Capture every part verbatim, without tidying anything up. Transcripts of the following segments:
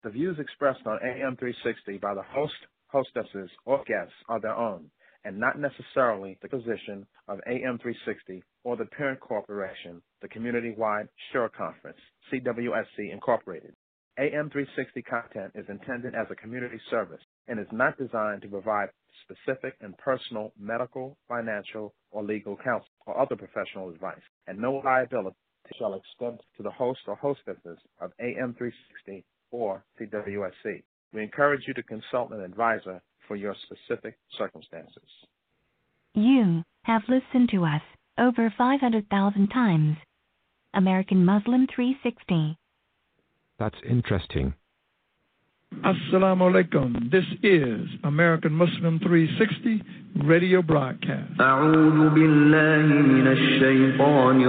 The views expressed on A M three sixty by the host, hostesses, or guests are their own, and not necessarily the position of A M three sixty or the parent corporation, the Community-Wide Sure Conference, C W S C Incorporated. A M three sixty content is intended as a community service and is not designed to provide specific and personal medical, financial, or legal counsel or other professional advice, and no liability shall extend to the host or hostesses of A M three sixty or C W S C. We encourage you to consult an advisor for your specific circumstances. You have listened to us over five hundred thousand times. American Muslim three sixty. That's interesting. Assalamu alaikum. This is American Muslim three sixty radio broadcast. أعوذ بالله من الشيطان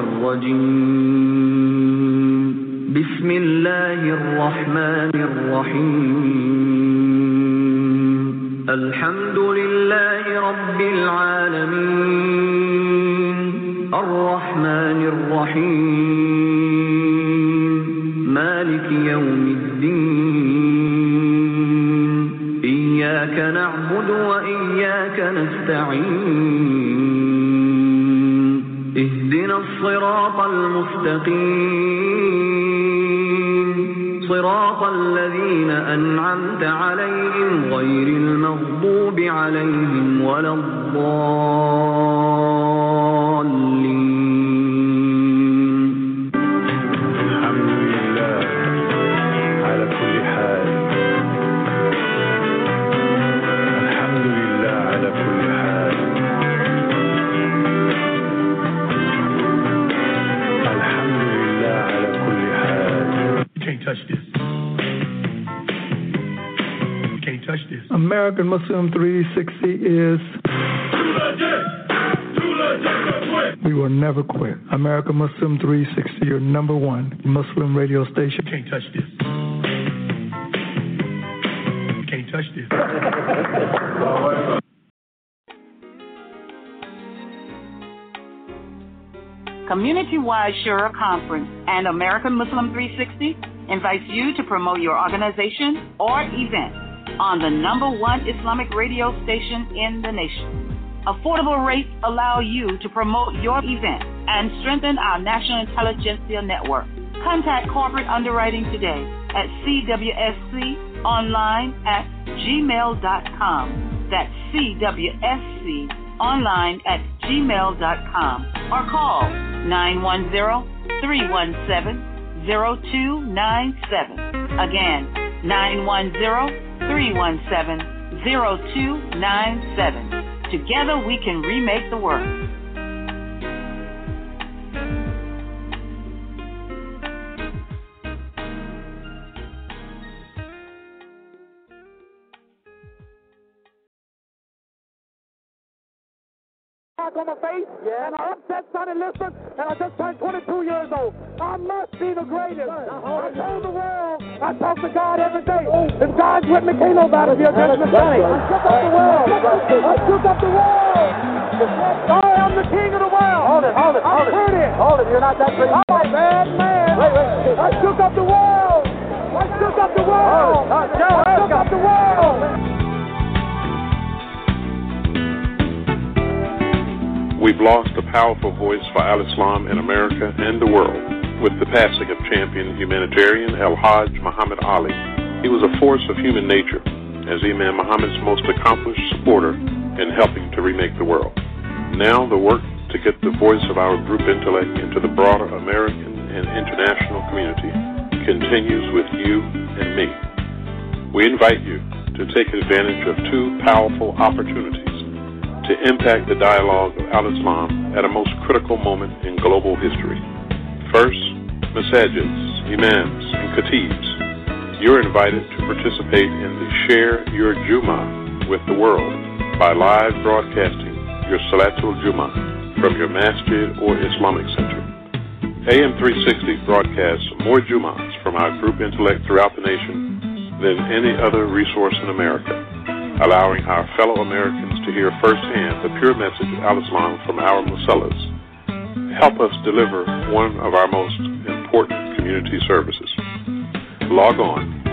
الرجيم. بسم الله الرحمن الرحيم. الحمد لله رب العالمين. الرحمن الرحيم. مالك يوم الدين. إياك نعبد وإياك نستعين. اهدنا الصراط المستقيم. صراط الذين أنعمت عليهم غير المغضوب عليهم ولا الضالين. الحمد لله على كل حال. الحمد لله على كل حال. الحمد لله على كل حال. You can't touch this. You can't touch this. American Muslim three sixty is... We will never quit. American Muslim three sixty, your number one Muslim radio station. You can't touch this. You can't touch this. Community-Wide Shura Conference and American Muslim three sixty invites you to promote your organization or event on the number one Islamic radio station in the nation. Affordable rates allow you to promote your event and strengthen our national intelligentsia network. Contact corporate underwriting today at C W S C online at gmail dot com. That's C W S C online at gmail dot com or call nine one zero, three one seven, zero two nine seven. Again, nine one zero, three one seven, zero two nine seven. Together we can remake the world. On my face, yeah. And I upset Sonny Liston, and I just turned twenty-two years old. I must be the greatest. I told the world, I talk to God every day. If God's with me, can't nobody be against me. I shook up the world. I shook up the world. I am the king of the world. Hold it, hold it, hold it. I'm pretty. Hold it, you're not that pretty. I'm a bad man. Wait, wait. I shook up the world. I shook up the world. I shook up the world. We've lost a powerful voice for al-Islam in America and the world with the passing of champion humanitarian El-Hajj Muhammad Ali. He was a force of human nature as Imam Muhammad's most accomplished supporter in helping to remake the world. Now the work to get the voice of our group intellect into the broader American and international community continues with you and me. We invite you to take advantage of two powerful opportunities to impact the dialogue of al-Islam at a most critical moment in global history. First, masajids, imams, and khatibs. You're invited to participate in the Share Your Jummah with the world by live broadcasting your Salatul Jummah from your masjid or Islamic center. A M three sixty broadcasts more Jummahs from our group intellect throughout the nation than any other resource in America, allowing our fellow Americans to hear firsthand the pure message of al-Islam from our musallas. Help us deliver one of our most important community services. Log on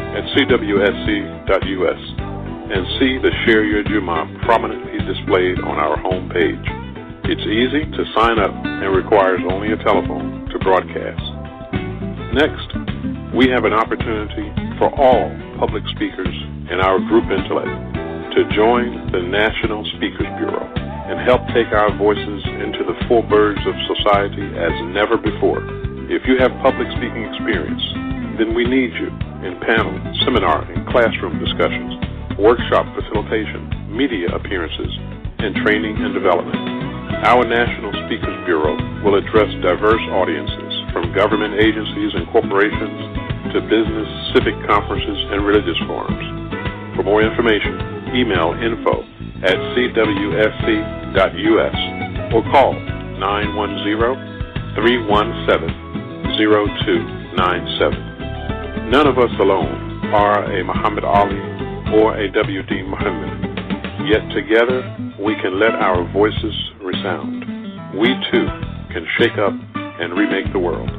at c w s c dot u s and see the Share Your Jummah prominently displayed on our home page. It's easy to sign up and requires only a telephone to broadcast. Next, we have an opportunity for all public speakers in our group intellect to join the National Speakers Bureau and help take our voices into the full birds of society as never before. If you have public speaking experience, then we need you in panel, seminar, and classroom discussions, workshop facilitation, media appearances, and training and development. Our National Speakers Bureau will address diverse audiences from government agencies and corporations to business, civic conferences, and religious forums. For more information, email info at c w s c dot u s or call nine one zero, three one seven, zero two nine seven. None of us alone are a Muhammad Ali or a W D Muhammad, yet together we can let our voices resound. We too can shake up and remake the world.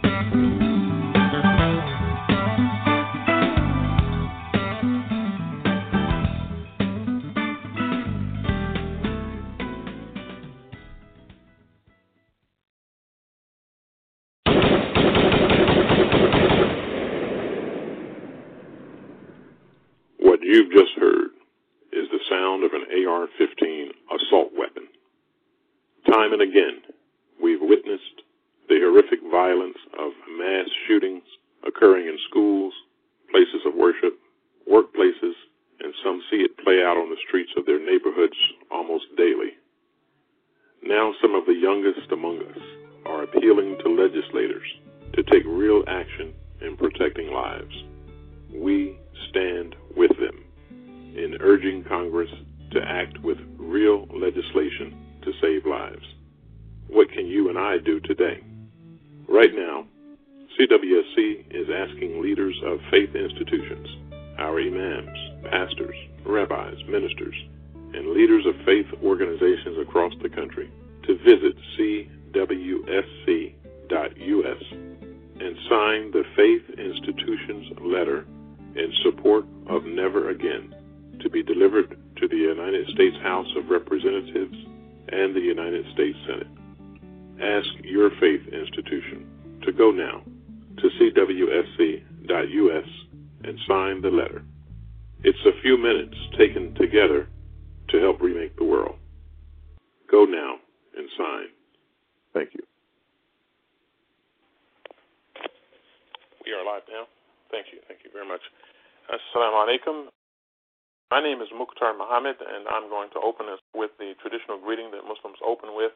What you've just heard is the sound of an A R fifteen assault weapon. Time and again, we've witnessed the horrific violence of mass shootings occurring in schools, places of worship, workplaces, and some see it play out on the streets of their neighborhoods almost daily. Now some of the youngest among us are appealing to legislators to take real action in protecting lives. We stand with them in urging Congress to act with real legislation to save lives. What can you and I do today? Right now, C W S C is asking leaders of faith institutions, our imams, pastors, rabbis, ministers, and leaders of faith organizations across the country to visit c w s c dot u s and sign the Faith Institutions Letter in support of Never Again, to be delivered to the United States House of Representatives and the United States Senate. Ask your faith institution to go now to c w s c dot u s and sign the letter. It's a few minutes taken together to help remake the world. Go now and sign. Thank you. We are live now. Thank you. Thank you very much. Assalamu alaikum. My name is Mukhtar Muhammad, and I'm going to open us with the traditional greeting that Muslims open with,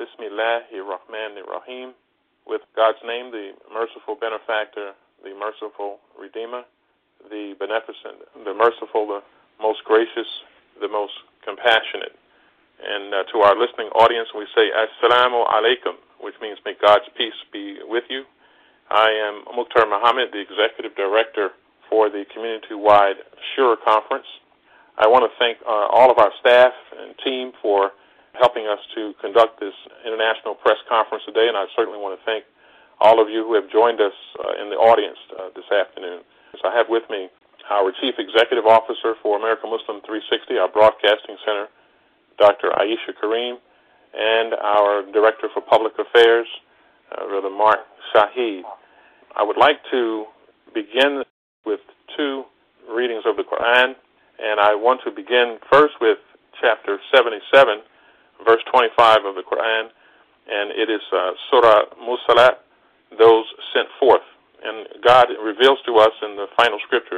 Bismillahir-Rahmanir-Rahim, with God's name, the merciful benefactor, the merciful redeemer, the beneficent, the merciful, the most gracious, the most compassionate. And uh, to our listening audience, we say, Assalamu alaikum, which means may God's peace be with you. I am Mukhtar Muhammad, the Executive Director for the community-wide Shura Conference. I want to thank uh, all of our staff and team for helping us to conduct this international press conference today, and I certainly want to thank all of you who have joined us uh, in the audience uh, this afternoon. So I have with me our Chief Executive Officer for American Muslim three sixty, our Broadcasting Center, Doctor Aisha Kareem, and our Director for Public Affairs, uh, Brother Mark Shahid. I would like to begin with two readings of the Quran, and I want to begin first with chapter seventy-seven, verse twenty-five of the Quran, and it is uh, Surah Musalat, those sent forth. And God reveals to us in the final scripture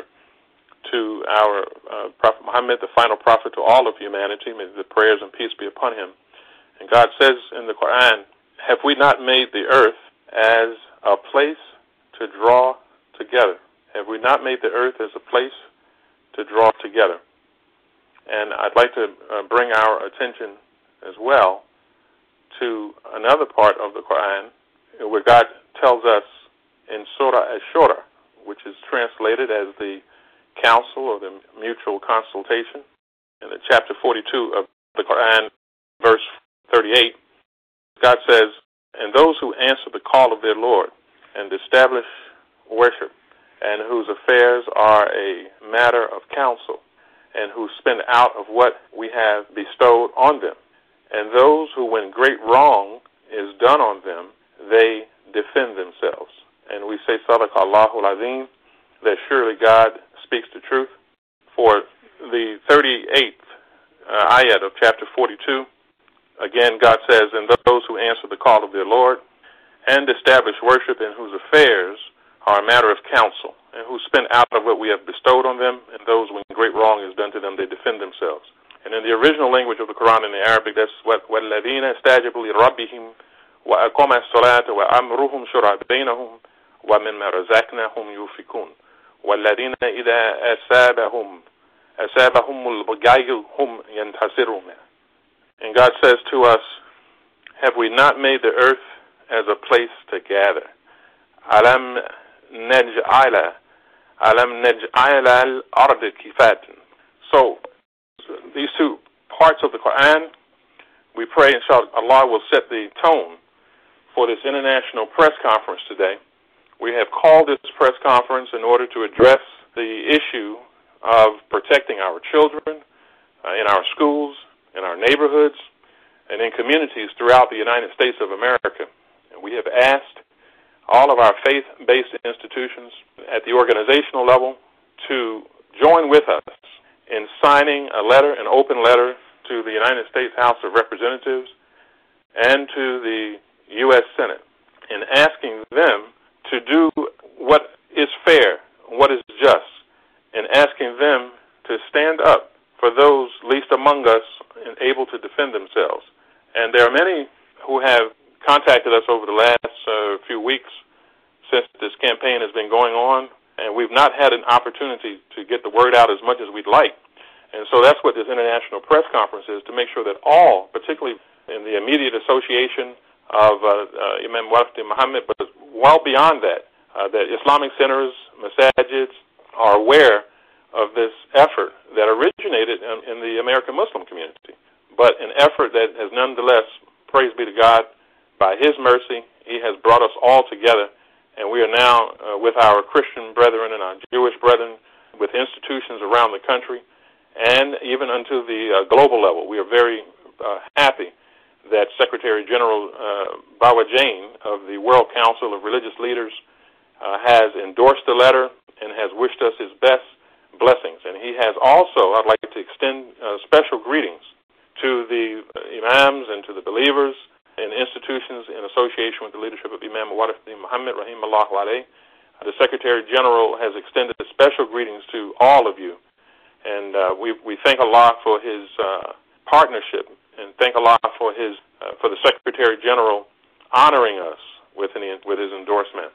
to our uh, Prophet Muhammad, the final prophet to all of humanity, may the prayers and peace be upon him. And God says in the Quran, have we not made the earth as a place to draw together? Have we not made the earth as a place to draw together? And I'd like to uh, bring our attention as well to another part of the Quran where God tells us in Surah Ash-Shura, which is translated as the council or the mutual consultation, in the chapter forty-two of the Quran, verse thirty-eight, God says, and those who answer the call of their Lord and establish worship and whose affairs are a matter of counsel, and who spend out of what we have bestowed on them. And those who, when great wrong is done on them, they defend themselves. And we say, Sadaq Allahu al-Azim, that surely God speaks the truth. For the thirty-eighth uh, ayat of chapter forty-two, again, God says, and those who answer the call of their Lord and establish worship, in whose affairs are a matter of counsel, and who spend out of what we have bestowed on them, and those when great wrong is done to them, they defend themselves. And in the original language of the Quran in the Arabic, that's what وَالَّذِينَ اسْتَجَابُوا لِرَبِّهِمْ وَأَقَامُوا الصَّلَاةَ وَأَمْرُهُمْ شُورَىٰ بَيْنَهُمْ وَمِمَّا رَزَقْنَاهُمْ يُنْفِقُونَ وَالَّذِينَ إِذَا أَصَابَهُمْ أَصَابَهُمُ الْبَغْيُ هُمْ يَنْتَصِرُونَ. And God says to us, have we not made the earth as a place to gather? أَلَمْ نَجْعَلَ أَلَمْ نَجْعَلَ الْأَرْضَ كِفَاتًا. So, these two parts of the Quran, we pray, inshallah, Allah will set the tone for this international press conference today. We have called this press conference in order to address the issue of protecting our children uh, in our schools, in our neighborhoods, and in communities throughout the United States of America. And we have asked all of our faith-based institutions at the organizational level to join with us in signing a letter, an open letter, to the United States House of Representatives and to the U S Senate, in asking them to do what is fair, what is just, and asking them to stand up for those least among us and able to defend themselves. And there are many who have contacted us over the last uh, few weeks since this campaign has been going on, and we've not had an opportunity to get the word out as much as we'd like. And so that's what this international press conference is, to make sure that all, particularly in the immediate association of uh, uh, Imam Wafdi Muhammad, but well beyond that, uh, that Islamic centers, masajids, are aware of this effort that originated in, in the American Muslim community, but an effort that has nonetheless, praise be to God, by His mercy, He has brought us all together, and we are now uh, with our Christian brethren and our Jewish brethren, with institutions around the country, and even unto the uh, global level. We are very uh, happy that Secretary General uh, Bawa Jain of the World Council of Religious Leaders uh, has endorsed the letter and has wished us his best blessings. And he has also, I'd like to extend uh, special greetings to the imams and to the believers and institutions in association with the leadership of Imam Wafdi Muhammad, rahimahullah alayh. The Secretary General has extended special greetings to all of you. And uh, we we thank Allah for His uh, partnership, and thank Allah for His uh, for the Secretary General honoring us with an, with His endorsement.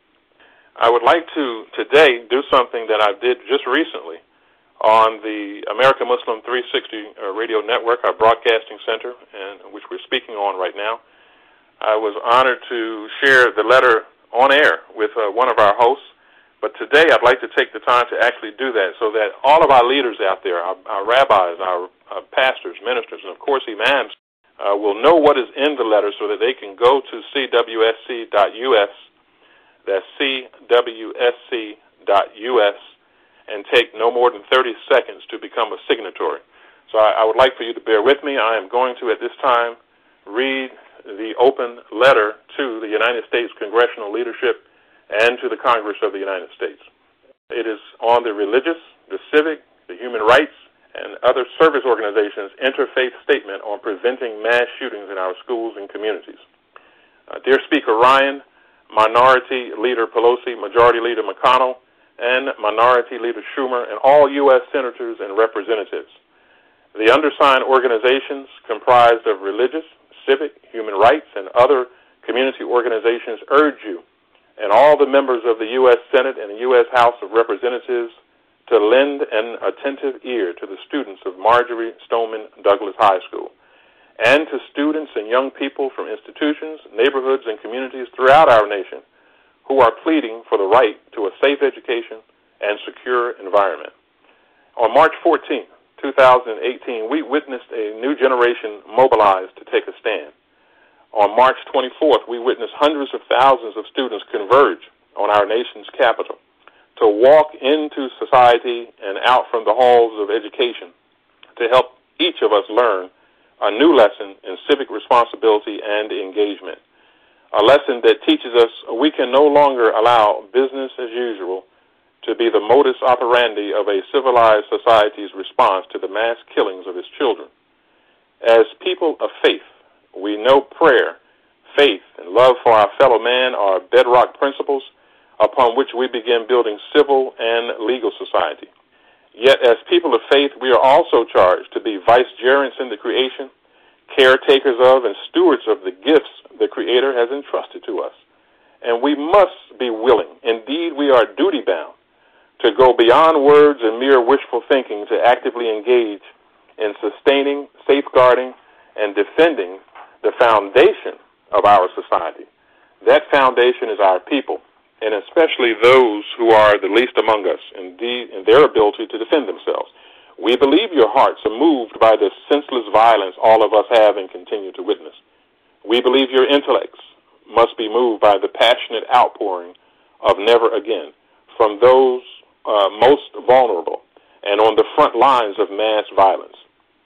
I would like to today do something that I did just recently on the American Muslim three sixty uh, Radio Network, our broadcasting center, and which we're speaking on right now. I was honored to share the letter on air with uh, one of our hosts. But today I'd like to take the time to actually do that so that all of our leaders out there, our, our rabbis, our, our pastors, ministers, and of course imams, uh, will know what is in the letter so that they can go to C W S C dot U S, that's C W S C dot U S, and take no more than thirty seconds to become a signatory. So I, I would like for you to bear with me. I am going to, at this time, read the open letter to the United States congressional leadership and to the Congress of the United States. It is on the religious, the civic, the human rights, and other service organizations' interfaith statement on preventing mass shootings in our schools and communities. Uh, dear Speaker Ryan, Minority Leader Pelosi, Majority Leader McConnell, and Minority Leader Schumer, and all U S senators and representatives. The undersigned organizations, comprised of religious, civic, human rights, and other community organizations, urge you and all the members of the U S Senate and the U S House of Representatives to lend an attentive ear to the students of Marjory Stoneman Douglas High School and to students and young people from institutions, neighborhoods, and communities throughout our nation who are pleading for the right to a safe education and secure environment. On March fourteenth, two thousand eighteen, we witnessed a new generation mobilized to take a stand. On March twenty-fourth, we witnessed hundreds of thousands of students converge on our nation's capital to walk into society and out from the halls of education to help each of us learn a new lesson in civic responsibility and engagement, a lesson that teaches us we can no longer allow business as usual to be the modus operandi of a civilized society's response to the mass killings of its children. As people of faith, we know prayer, faith, and love for our fellow man are bedrock principles upon which we begin building civil and legal society. Yet, as people of faith, we are also charged to be vicegerents in the creation, caretakers of and stewards of the gifts the Creator has entrusted to us. And we must be willing, indeed we are duty-bound, to go beyond words and mere wishful thinking to actively engage in sustaining, safeguarding, and defending the foundation of our society. That foundation is our people, and especially those who are the least among us in, the, in their ability to defend themselves. We believe your hearts are moved by the senseless violence all of us have and continue to witness. We believe your intellects must be moved by the passionate outpouring of never again from those uh, most vulnerable and on the front lines of mass violence.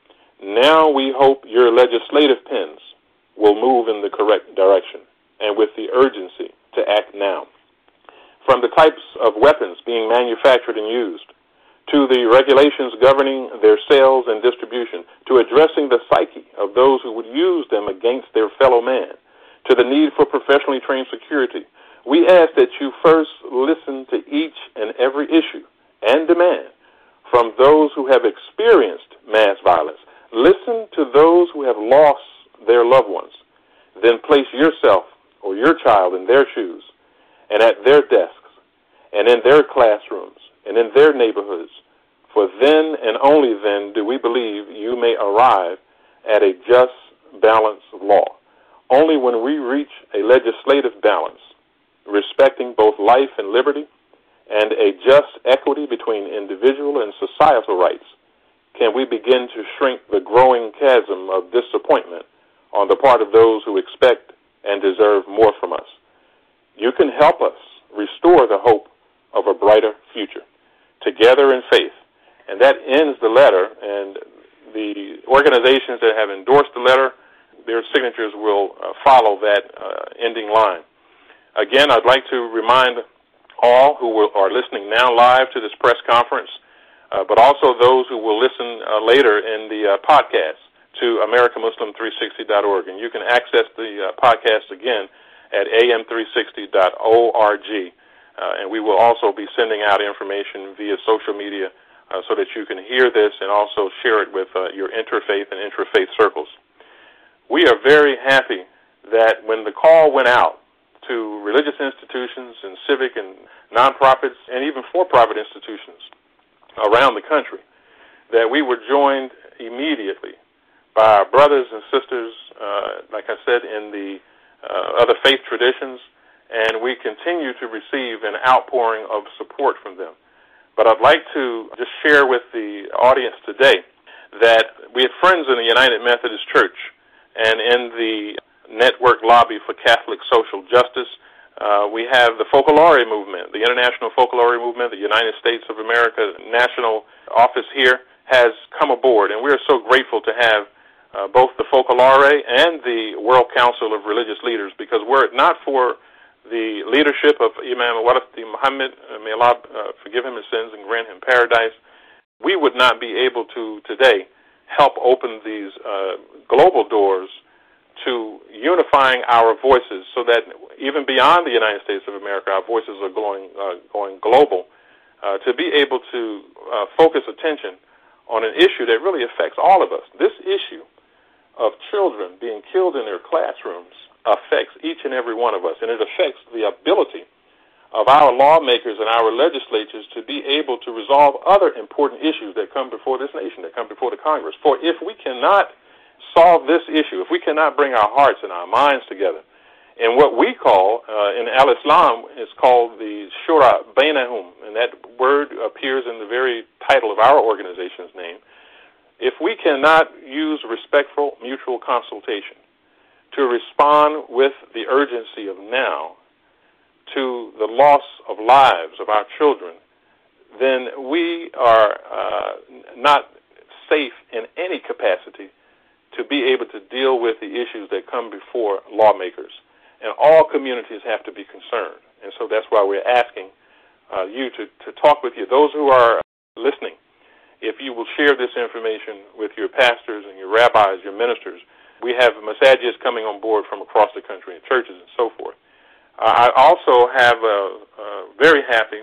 Now we hope your legislative pens will move in the correct direction and with the urgency to act now. From the types of weapons being manufactured and used, to the regulations governing their sales and distribution, to addressing the psyche of those who would use them against their fellow man, to the need for professionally trained security, we ask that you first listen to each and every issue and demand from those who have experienced mass violence. Listen to those who have lost their loved ones. Then place yourself or your child in their shoes and at their desks and in their classrooms and in their neighborhoods. For then and only then do we believe you may arrive at a just, balanced law. Only when we reach a legislative balance, respecting both life and liberty, and a just equity between individual and societal rights, can we begin to shrink the growing chasm of disappointment on the part of those who expect and deserve more from us. You can help us restore the hope of a brighter future, together in faith. And that ends the letter, and the organizations that have endorsed the letter, their signatures will uh, follow that uh, ending line. Again, I'd like to remind all who will, are listening now live to this press conference, uh, but also those who will listen uh, later in the uh, podcast to America Muslim three sixty dot org. And you can access the uh, podcast again at A M three sixty dot org. Uh, and we will also be sending out information via social media uh, so that you can hear this and also share it with uh, your interfaith and intrafaith circles. We are very happy that when the call went out to religious institutions and civic and nonprofits and even for-profit institutions around the country, that we were joined immediately by our brothers and sisters, uh, like I said, in the uh, other faith traditions, and we continue to receive an outpouring of support from them. But I'd like to just share with the audience today that we had friends in the United Methodist Church and in the Network Lobby for Catholic Social Justice. Uh, we have the Focolare Movement, the International Focolare Movement, the United States of America National Office here has come aboard, and we are so grateful to have uh, both the Focolare and the World Council of Religious Leaders, because were it not for the leadership of Imam Warati Muhammad, uh, may Allah uh, forgive him his sins and grant him paradise, we would not be able to today help open these uh, global doors to unifying our voices so that even beyond the United States of America, our voices are going, uh, going global, uh, to be able to uh, focus attention on an issue that really affects all of us. This issue of children being killed in their classrooms affects each and every one of us, and it affects the ability of our lawmakers and our legislatures to be able to resolve other important issues that come before this nation, that come before the Congress. For if we cannot solve this issue, if we cannot bring our hearts and our minds together in what we call, uh, in Al-Islam, it's called the Shura Bainahum, and that word appears in the very title of our organization's name. If we cannot use respectful mutual consultation to respond with the urgency of now to the loss of lives of our children, then we are uh, not safe in any capacity to be able to deal with the issues that come before lawmakers. And all communities have to be concerned. And so that's why we're asking uh, you to, to talk with you. Those who are listening, if you will share this information with your pastors and your rabbis, your ministers. We have massages coming on board from across the country and churches and so forth. Uh, I also have uh, uh, very happy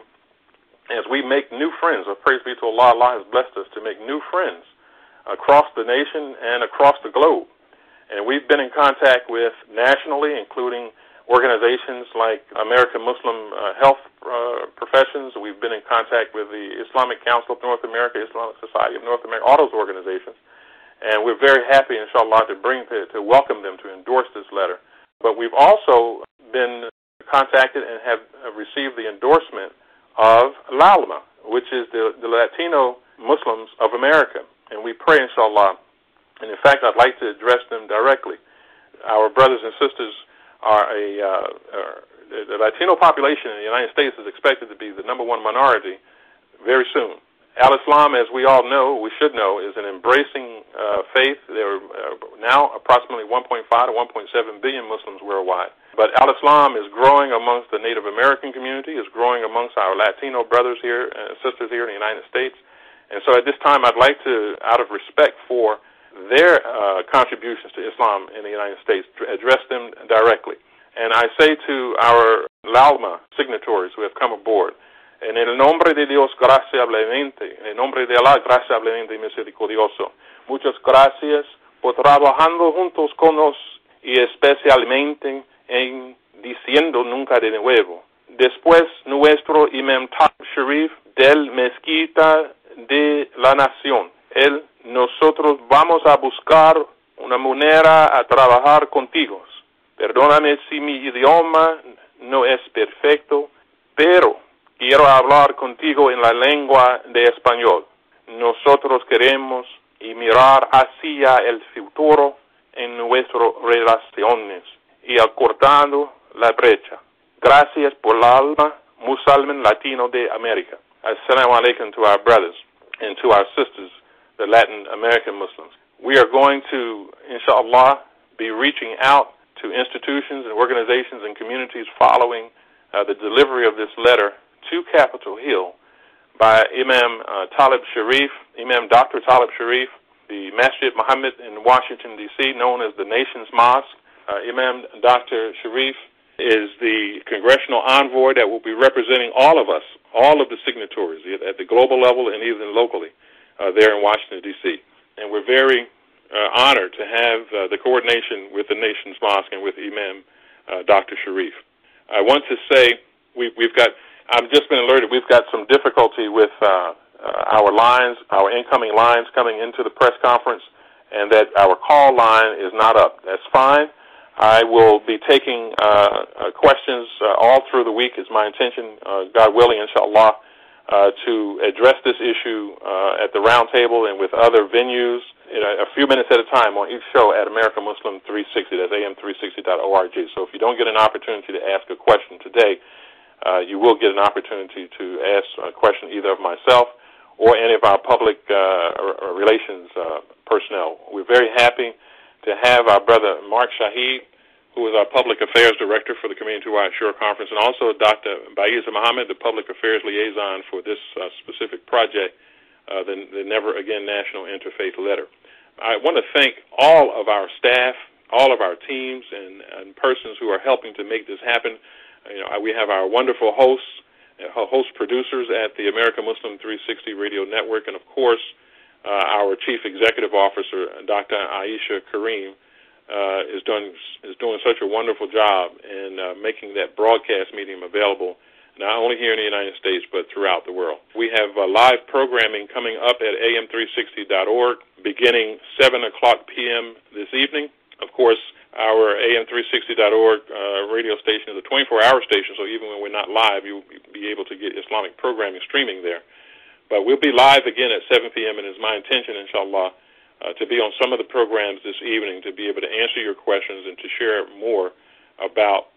as we make new friends. Praise be to Allah. Allah has blessed us to make new friends across the nation and across the globe. And we've been in contact with nationally, including organizations like American Muslim uh, Health uh, Professions. We've been in contact with the Islamic Council of North America, Islamic Society of North America, all those organizations. And we're very happy, inshallah, to bring to, to welcome them to endorse this letter. But we've also been contacted and have received the endorsement of LALMA, which is the, the Latino Muslims of America. And we pray, inshallah, and in fact, I'd like to address them directly. Our brothers and sisters are a, uh, are, the Latino population in the United States is expected to be the number one minority very soon. Al-Islam, as we all know, we should know, is an embracing uh, faith. There are uh, now approximately one point five to one point seven billion Muslims worldwide. But Al-Islam is growing amongst the Native American community, is growing amongst our Latino brothers here and sisters here in the United States. And so at this time, I'd like to, out of respect for their uh, contributions to Islam in the United States, to address them directly. And I say to our LALMA signatories who have come aboard, en el nombre de Dios, graciablemente, en el nombre de Allah, graciablemente y misericordioso, muchas gracias por trabajando juntos con nos y especialmente en diciendo nunca de nuevo. Después, nuestro Imam Talib Sharif del Mezquita de la Nación, él nosotros vamos a buscar una manera a trabajar contigo. Perdóname si mi idioma no es perfecto, pero quiero hablar contigo en la lengua de español. Nosotros queremos y mirar hacia el futuro en nuestras relaciones y acortando la brecha. Gracias por la alma musulman latino de América. Assalamu alaikum to our brothers and to our sisters, the Latin American Muslims. We are going to, inshallah, be reaching out to institutions and organizations and communities following uh, the delivery of this letter to Capitol Hill by Imam uh, Talib Sharif, Imam Doctor Talib Sharif, the Masjid Muhammad in Washington, D C, known as the Nation's Mosque. Uh, Imam Doctor Sharif is the congressional envoy that will be representing all of us, all of the signatories at the global level and even locally uh, there in Washington, D C. And we're very uh, honored to have uh, the coordination with the Nation's Mosque and with Imam uh, Doctor Sharif. I want to say we, we've got, I've just been alerted, we've got some difficulty with uh, uh, our lines, our incoming lines coming into the press conference, and that our call line is not up. That's fine. I will be taking uh, uh, questions uh, all through the week. It's my intention, uh, God willing, inshallah, uh, to address this issue uh, at the round table and with other venues in a, a few minutes at a time on each show at American Muslim three sixty. That's A M three sixty dot org. So if you don't get an opportunity to ask a question today, uh, you will get an opportunity to ask a question either of myself or any of our public uh, relations uh, personnel. We're very happy to have our brother Mark Shahid, who is our Public Affairs Director for the Community-Wide Shura Conference, and also Doctor Baiza Muhammad, the Public Affairs Liaison for this uh, specific project, uh, the, the Never Again National Interfaith Letter. I want to thank all of our staff, all of our teams, and, and persons who are helping to make this happen. You know, we have our wonderful hosts, uh, host producers at the American Muslim three sixty Radio Network, and of course, Uh, our Chief Executive Officer, Doctor Aisha Kareem, uh, is doing is doing such a wonderful job in uh, making that broadcast medium available not only here in the United States but throughout the world. We have uh, live programming coming up at A M three sixty dot org beginning seven o'clock p.m. this evening. Of course, our A M three sixty dot org uh, radio station is a twenty-four hour station, so even when we're not live, you'll be able to get Islamic programming streaming there. But we'll be live again at seven p.m., and it's my intention, inshallah, uh, to be on some of the programs this evening to be able to answer your questions and to share more about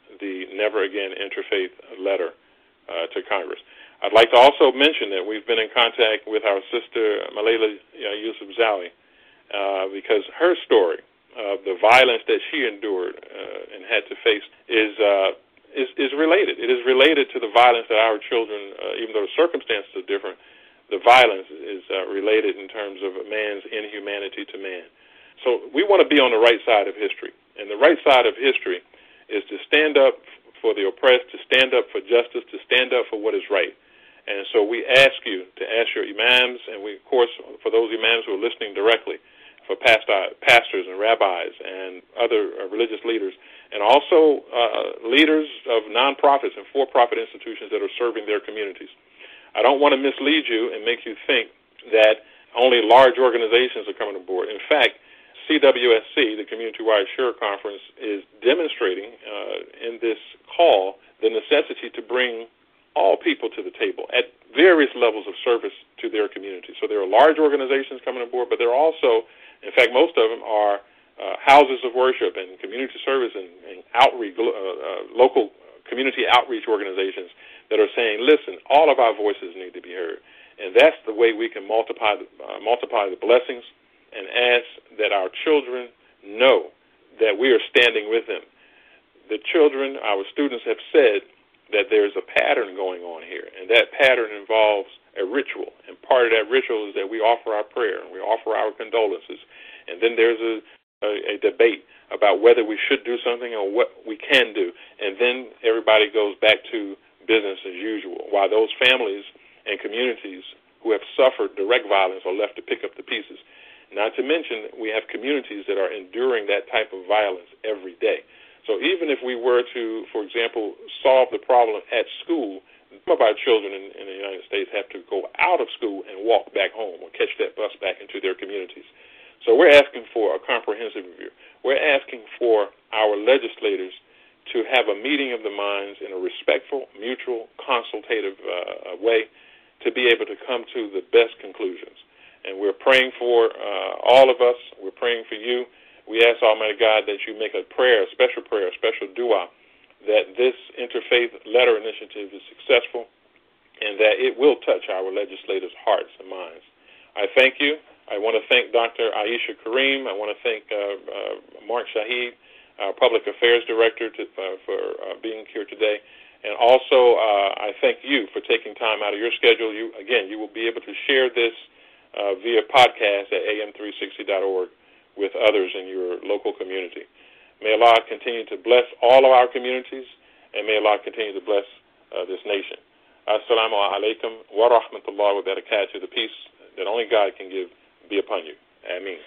the Never Again Interfaith letter uh, to Congress. I'd like to also mention that we've been in contact with our sister Malayla Yousafzai uh, because her story of the violence that she endured uh, and had to face is, uh, is is related. It is related to the violence that our children, uh, even though the circumstances are different, the violence is uh, related in terms of man's inhumanity to man. So we want to be on the right side of history. And the right side of history is to stand up for the oppressed, to stand up for justice, to stand up for what is right. And so we ask you to ask your imams, and we, of course, for those imams who are listening directly, for pastor, pastors and rabbis and other uh, religious leaders, and also uh, leaders of nonprofits and for-profit institutions that are serving their communities. I don't want to mislead you and make you think that only large organizations are coming aboard. In fact, C W S C, the Community-Wide Shura Conference, is demonstrating uh, in this call the necessity to bring all people to the table at various levels of service to their community. So there are large organizations coming aboard, but there are also, in fact, most of them are uh, houses of worship and community service and, and outreach, uh, uh, local community outreach organizations that are saying, listen, all of our voices need to be heard. And that's the way we can multiply, uh, multiply the blessings and ask that our children know that we are standing with them. The children, our students have said that there's a pattern going on here, and that pattern involves a ritual, and part of that ritual is that we offer our prayer and we offer our condolences, and then there's a, a, a debate about whether we should do something or what we can do, and then everybody goes back to business as usual, while those families and communities who have suffered direct violence are left to pick up the pieces. Not to mention, we have communities that are enduring that type of violence every day. So even if we were to, for example, solve the problem at school, some of our children in, in the United States have to go out of school and walk back home or catch that bus back into their communities. So we're asking for a comprehensive review. We're asking for our legislators to have a meeting of the minds in a respectful, mutual, consultative uh, way to be able to come to the best conclusions. And we're praying for uh, all of us. We're praying for you. We ask Almighty God that you make a prayer, a special prayer, a special dua, that this interfaith letter initiative is successful and that it will touch our legislators' hearts and minds. I thank you. I want to thank Doctor Aisha Kareem. I want to thank uh, uh, Mark Shahid, our Public Affairs Director, to, uh, for uh, being here today. And also, uh, I thank you for taking time out of your schedule. You, again, you will be able to share this uh, via podcast at A M three sixty dot org. with others in your local community. May Allah continue to bless all of our communities, and may Allah continue to bless uh, this nation. Assalamu alaikum wa rahmatullahi wa barakatuh. The peace that only God can give be upon you. Ameen.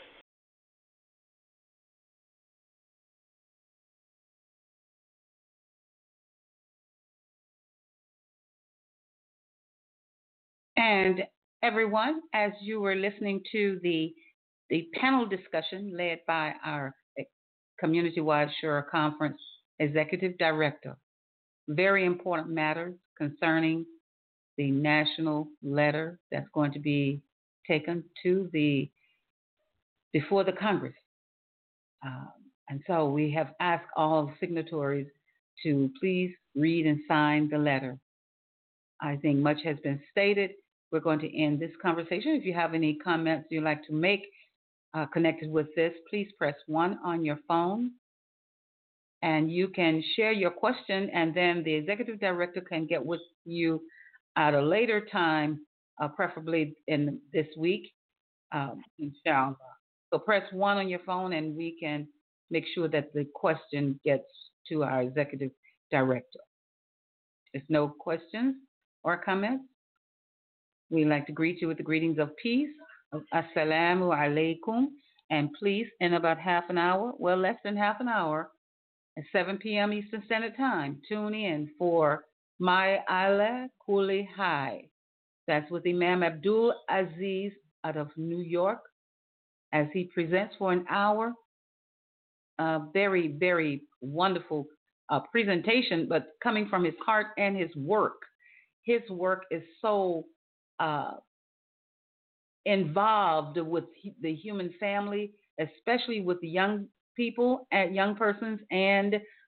And everyone, as you were listening to the the panel discussion led by our Community-Wide Shura Conference Executive Director, very important matters concerning the national letter that's going to be taken to the before the Congress. Uh, and so we have asked all signatories to please read and sign the letter. I think much has been stated. We're going to end this conversation. If you have any comments you'd like to make uh, connected with this, please press one on your phone. And you can share your question, and then the executive director can get with you at a later time, uh, preferably in this week, um, inshallah. So press one on your phone, and we can make sure that the question gets to our executive director. If no questions or comments, we'd like to greet you with the greetings of peace. Assalamu alaikum. And please, in about half an hour, well, less than half an hour, at seven p.m. Eastern Standard Time, tune in for My Ala Kuli Hai. That's with Imam Abdul Aziz out of New York, as he presents for an hour. A very, very wonderful uh, presentation, but coming from his heart and his work. His work is so uh, involved with the human family, especially with the young people and young persons and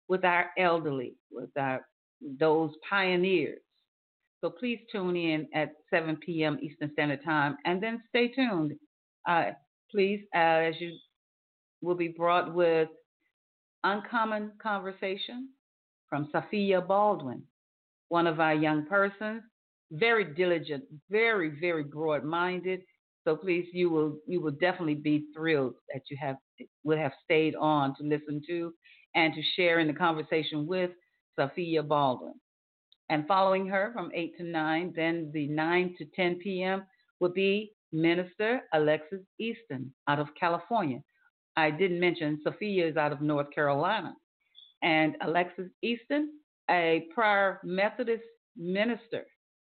with our elderly, with our those pioneers. So please tune in at seven p.m. Eastern Standard Time, and then stay tuned. Uh, please, uh, as you will be brought with Uncommon Conversation from Sophia Baldwin, one of our young persons, very diligent, very, very broad-minded. So please, you will you will definitely be thrilled that you have will have stayed on to listen to and to share in the conversation with Sophia Baldwin. And following her from eight to nine, then the nine to ten p.m. will be Minister Alexis Easton out of California. I didn't mention Sophia is out of North Carolina. And Alexis Easton, a prior Methodist minister.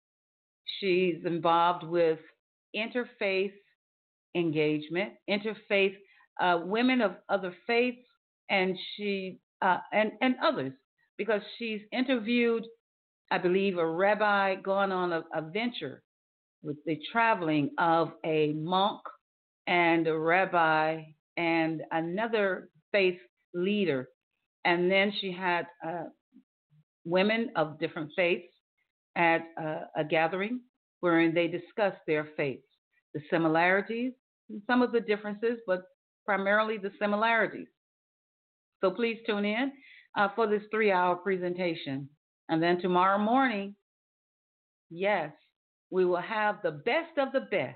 She's involved with interfaith engagement, interfaith uh, women of other faiths, and she uh, and and others, because she's interviewed, I believe, a rabbi gone on a, a venture with the traveling of a monk and a rabbi and another faith leader, and then she had uh, women of different faiths at uh, a gathering wherein they discussed their faiths, the similarities, and some of the differences, but primarily the similarities. So please tune in uh, for this three-hour presentation. And then tomorrow morning, yes, we will have the best of the best.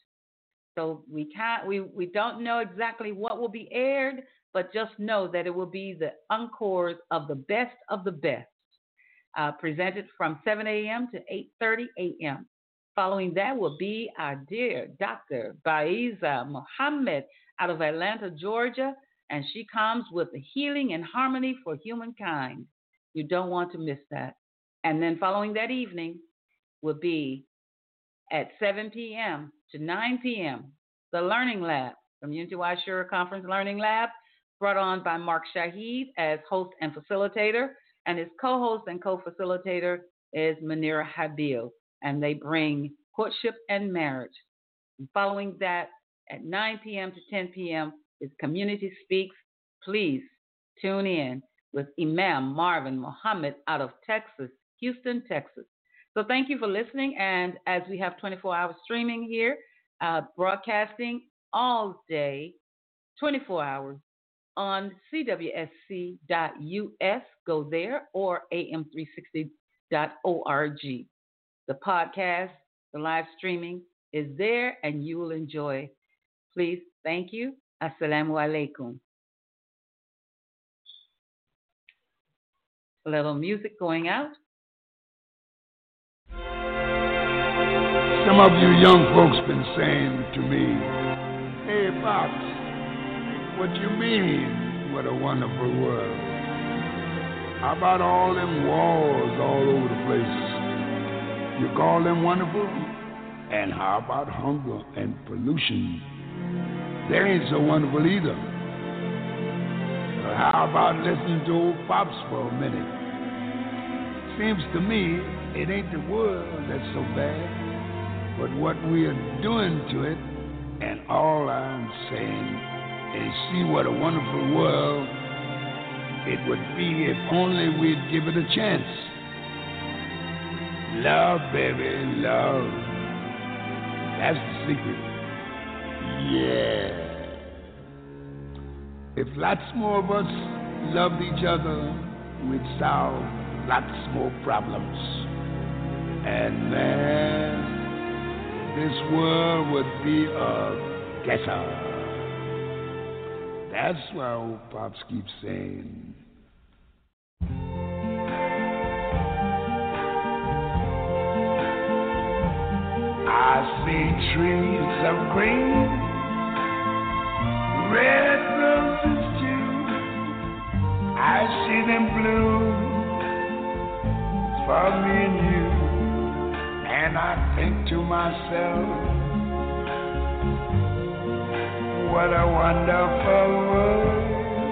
So we can't, we, we don't know exactly what will be aired, but just know that it will be the encores of the best of the best, uh, presented from seven a.m. to eight thirty a.m. Following that will be our dear Doctor Baiza Muhammad out of Atlanta, Georgia, and she comes with the healing and harmony for humankind. You don't want to miss that. And then following that evening will be at seven p.m. to nine p.m., the Learning Lab, Community-Wide Shura Conference Learning Lab, brought on by Mark Shahid as host and facilitator, and his co-host and co-facilitator is Manira Habil, and they bring courtship and marriage. And following that, at nine p.m. to ten p.m. is Community Speaks. Please tune in with Imam Marvin Muhammad out of Texas, Houston, Texas. So thank you for listening. And as we have twenty-four hour streaming here, uh, broadcasting all day, twenty-four hours on C W S C dot U S, go there, or A M three sixty dot org. The podcast, the live streaming is there, and you will enjoy. Please, thank you. Assalamu alaikum. A little music going out. Some of you young folks been saying to me, "Hey, Pops, what you mean, what a wonderful world? How about all them wars all over the place? You call them wonderful? And how about hunger and pollution? They ain't so wonderful either. But how about listening to old Pops for a minute? Seems to me it ain't the world that's so bad, but what we are doing to it. And all I'm saying is, see what a wonderful world it would be if only we'd give it a chance. Love, baby, love. That's the secret. Yeah. If lots more of us loved each other, we'd solve lots more problems. And man, this world would be a getter. That's why old Pops keeps saying, I see trees of green, red roses too. I see them bloom for me and you. And I think to myself, what a wonderful world.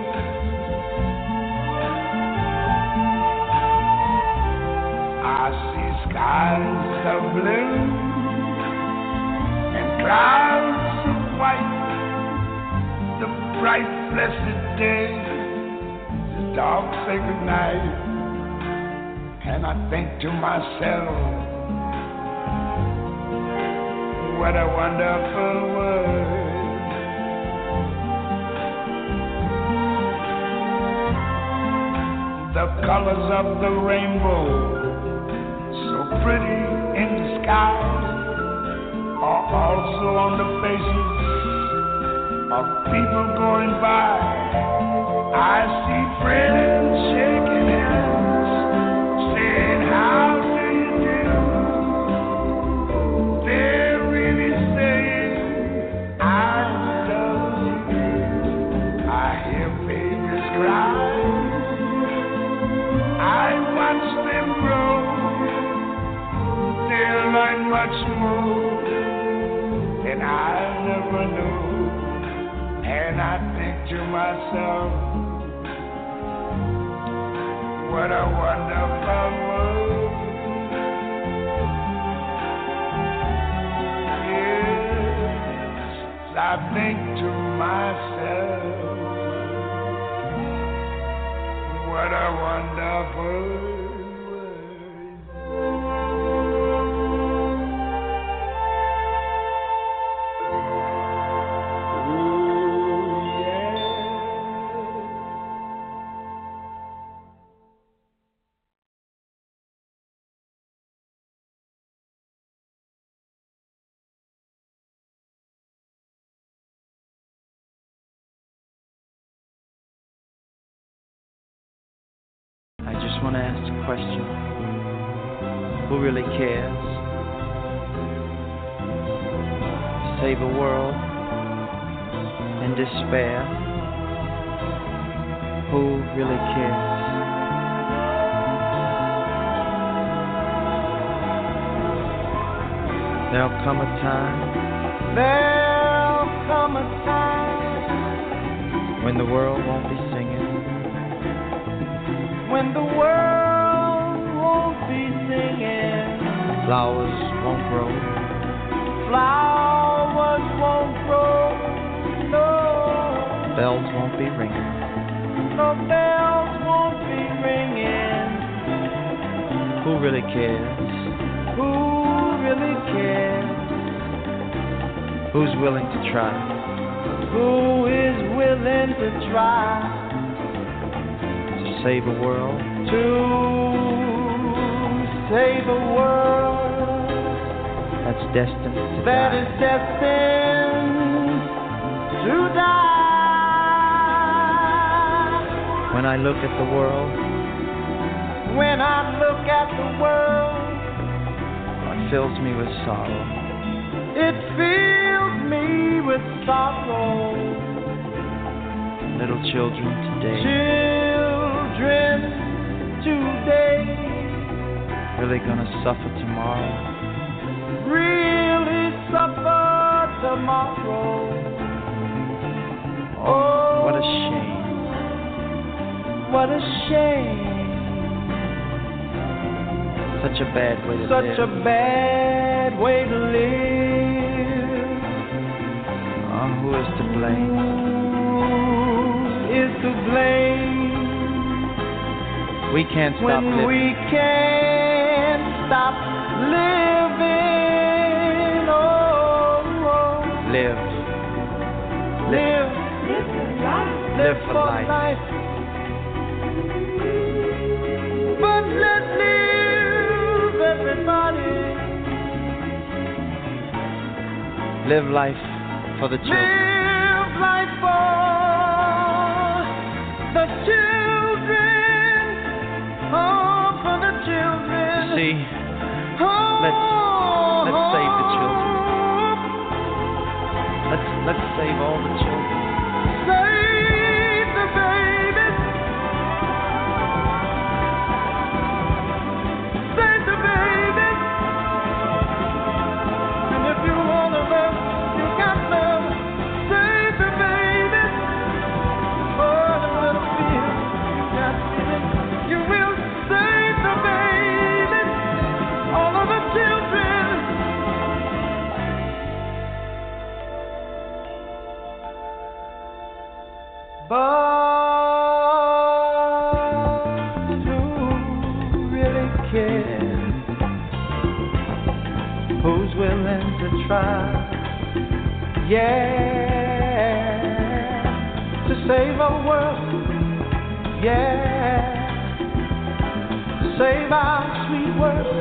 I see skies of blue and clouds of white. The bright blessed day is dogs say goodnight, and I think to myself, what a wonderful world. The colors of the rainbow, so pretty in the sky, are also on the faces of people going by. I see friends shaking hands, saying, how do you do? They're really saying, I love you. I hear babies cry, I watch them grow. They'll learn much more than I never knew. And I think to myself, what a wonderful world. Yes, I think to myself, what a wonderful world. I just want to ask a question. Who really cares? Save a world in despair. Who really cares? There'll come a time, there'll come a time when the world won't be singing. When the world won't be singing, flowers won't grow, flowers won't grow, no, bells won't be ringing, no bells won't be ringing. Who really cares? Who really cares? Who's willing to try? Who is willing to try? Save a world, to save a world that's destined to that die. is destined to die. When I look at the world, when I look at the world, it fills me with sorrow. It fills me with sorrow. Little children today. Children today, really gonna suffer tomorrow. Really suffer tomorrow. Oh, what a shame. What a shame. Such a bad way to Such live. Such a bad way to live. Oh, who is to blame? Who is to blame? We can't stop when living. We can't stop living. Oh, oh. Live. Live. Live, life. Live for life. life. But let's live, everybody. Live life for the children. Live life for the children. Oh, for the children. See, oh, let's let's save the children. Let's let's save all the children. Save the babies. Save the babies. And if you wanna love, you got love. Save the babies. For the little fear you got feeling, you will save the babies. All of the children. But try, yeah, to save our world, yeah, to save our sweet world,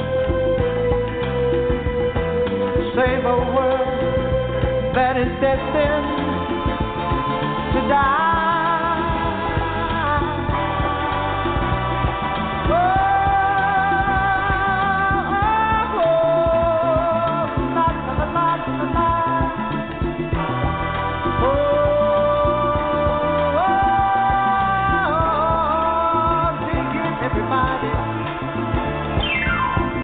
to save a world that is destined to die.